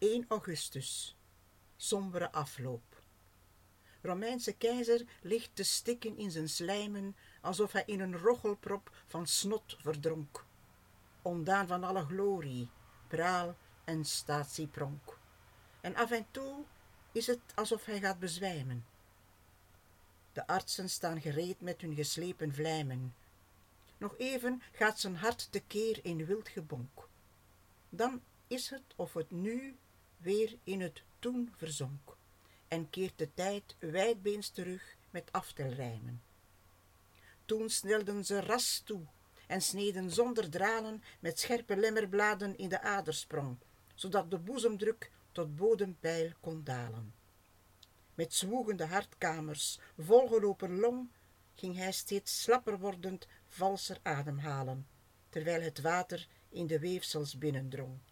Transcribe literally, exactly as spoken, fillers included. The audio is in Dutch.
één augustus. Sombere afloop. Romeinse keizer ligt te stikken in zijn slijmen, alsof hij in een rochelprop van snot verdronk. Ondaan van alle glorie, praal en statiepronk. En af en toe is het alsof hij gaat bezwijmen. De artsen staan gereed met hun geslepen vlijmen. Nog even gaat zijn hart tekeer in wild gebonk. Dan is het of het nu weer in het toen verzonk en keert de tijd wijdbeens terug met aftelrijmen. Toen snelden ze ras toe en sneden zonder dralen met scherpe lemmerbladen in de adersprong, zodat de boezemdruk tot bodempeil kon dalen. Met zwoegende hartkamers, volgelopen long, ging hij steeds slapper wordend valser ademhalen, terwijl het water in de weefsels binnendrong.